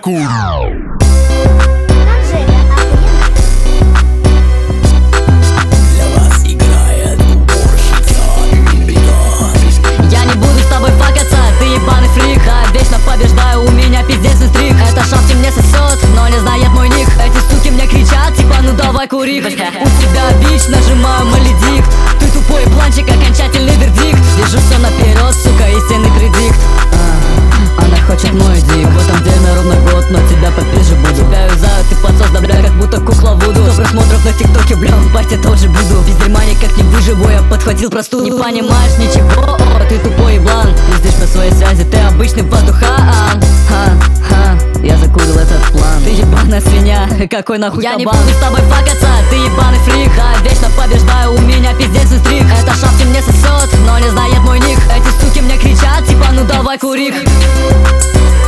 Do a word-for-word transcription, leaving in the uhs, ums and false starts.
закурю. Побеждаю, у меня пиздецный стрик. Эта шапки мне сосет, но не знает мой ник. Эти суки мне кричат, типа ну давай кури. У тебя бич, нажимаю маледикт. Ты тупой планчик, окончательный вердикт. Держу все наперед, сука, истинный предикт. а, Она хочет мой дик. В этом деле ровно год, но тебя попизже буду. Тебя юзаю, ты подсос, да бля, как будто кукла Вуду. Сто просмотров на тиктоке, бля, в бате тоже буду. Без дерьма никак не выживу, я подхватил простуду. Не понимаешь ничего, о, ты тупой еблан. Пиздишь по своей связи, ты обычный воздухан. Ха-ха, я закурил этот план. Ты ебаная свинья, какой нахуй Я кабан. не буду с тобой факаться, ты ебаный фрик. А вечно побеждаю, у меня пиздецный стрик. Эта шапки мне сосет, но не знает мой ник. Эти суки мне кричат, типа ну давай кури.